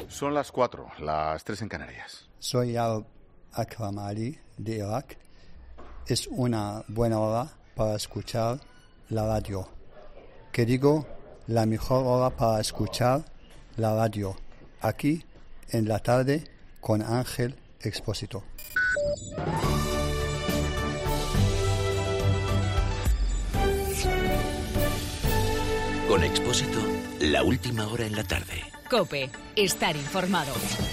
Son las 4, las 3 en Canarias. Soy Al-Akram Ali de Irak. Es una buena hora para escuchar la radio. Que digo, la mejor hora para escuchar la radio. Aquí, en la tarde, con Ángel Expósito. Con Expósito, la última hora en la tarde. COPE, estar informado.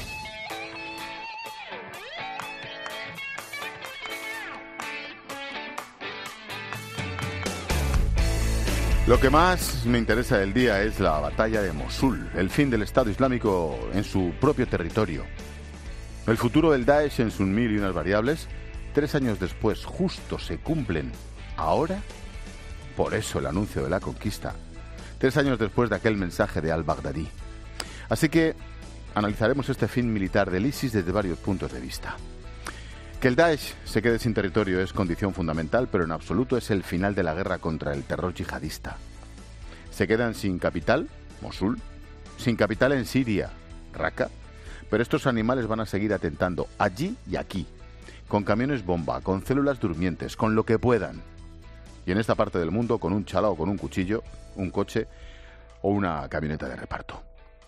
Lo que más me interesa del día es la batalla de Mosul, el fin del Estado Islámico en su propio territorio. El futuro del Daesh en sus mil y unas variables, 3 años después, justo se cumplen ahora. Por eso el anuncio de la conquista, 3 años después de aquel mensaje de al-Baghdadi. Así que analizaremos este fin militar del ISIS desde varios puntos de vista. Que el Daesh se quede sin territorio es condición fundamental, pero en absoluto es el final de la guerra contra el terror yihadista. Se quedan sin capital, Mosul, sin capital en Siria, Raqqa, pero estos animales van a seguir atentando allí y aquí, con camiones bomba, con células durmientes, con lo que puedan. Y en esta parte del mundo con un chalao, con un cuchillo, un coche o una camioneta de reparto.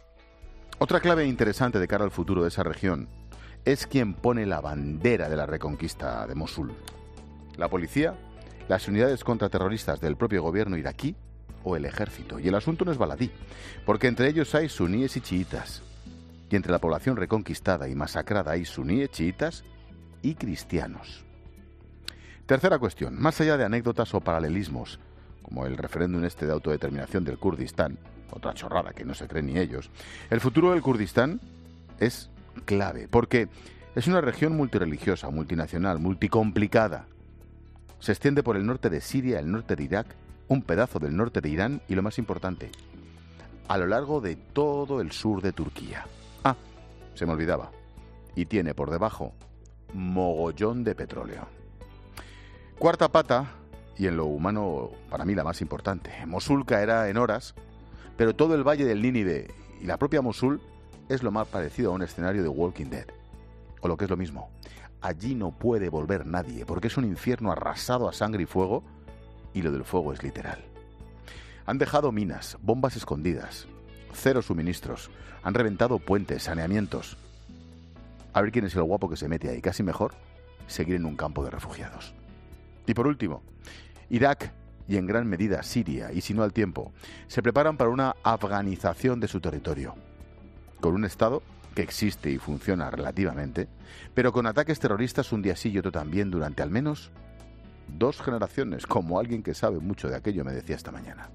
Otra clave interesante de cara al futuro de esa región es quien pone la bandera de la reconquista de Mosul. La policía, las unidades contraterroristas del propio gobierno iraquí o el ejército. Y el asunto no es baladí, porque entre ellos hay suníes y chiitas. Y entre la población reconquistada y masacrada hay suníes, chiitas y cristianos. Tercera cuestión, más allá de anécdotas o paralelismos, como el referéndum de autodeterminación del Kurdistán, otra chorrada que no se creen ni ellos, el futuro del Kurdistán es clave, porque es una región multirreligiosa, multinacional, multicomplicada. Se extiende por el norte de Siria, el norte de Irak, un pedazo del norte de Irán y, lo más importante, a lo largo de todo el sur de Turquía. Ah, se me olvidaba. Y tiene por debajo mogollón de petróleo. Cuarta pata, y en lo humano para mí la más importante. Mosul caerá en horas, pero todo el valle del Nínive y la propia Mosul es lo más parecido a un escenario de Walking Dead. O lo que es lo mismo, allí no puede volver nadie, porque es un infierno arrasado a sangre y fuego, y lo del fuego es literal. Han dejado minas, bombas escondidas, 0 suministros, han reventado puentes, saneamientos. A ver quién es el guapo que se mete ahí, casi mejor seguir en un campo de refugiados. Y por último, Irak y en gran medida Siria, y si no al tiempo, se preparan para una afganización de su territorio, con un Estado que existe y funciona relativamente, pero con ataques terroristas un día sí y otro también durante al menos 2 generaciones, como alguien que sabe mucho de aquello me decía esta mañana.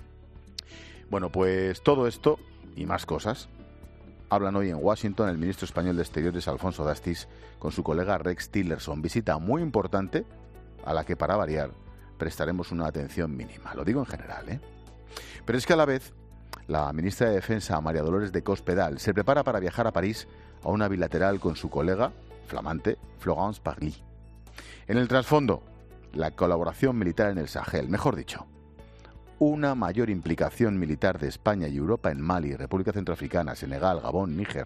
Bueno, pues todo esto y más cosas hablan hoy en Washington el ministro español de Exteriores Alfonso Dastis con su colega Rex Tillerson, visita muy importante a la que, para variar, prestaremos una atención mínima. Lo digo en general, ¿eh? Pero es que a la vez la ministra de Defensa, María Dolores de Cospedal, se prepara para viajar a París a una bilateral con su colega flamante, Florence Parly. En el trasfondo, la colaboración militar en el Sahel, mejor dicho, una mayor implicación militar de España y Europa en Mali, República Centroafricana, Senegal, Gabón, Níger.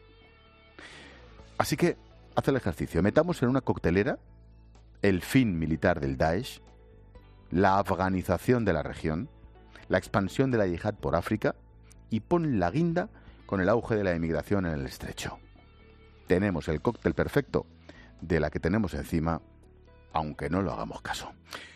Así que, haz el ejercicio, metamos en una coctelera el fin militar del Daesh, la afganización de la región, la expansión de la yihad por África y pon la guinda con el auge de la emigración en el estrecho. Tenemos el cóctel perfecto de la que tenemos encima, aunque no lo hagamos caso.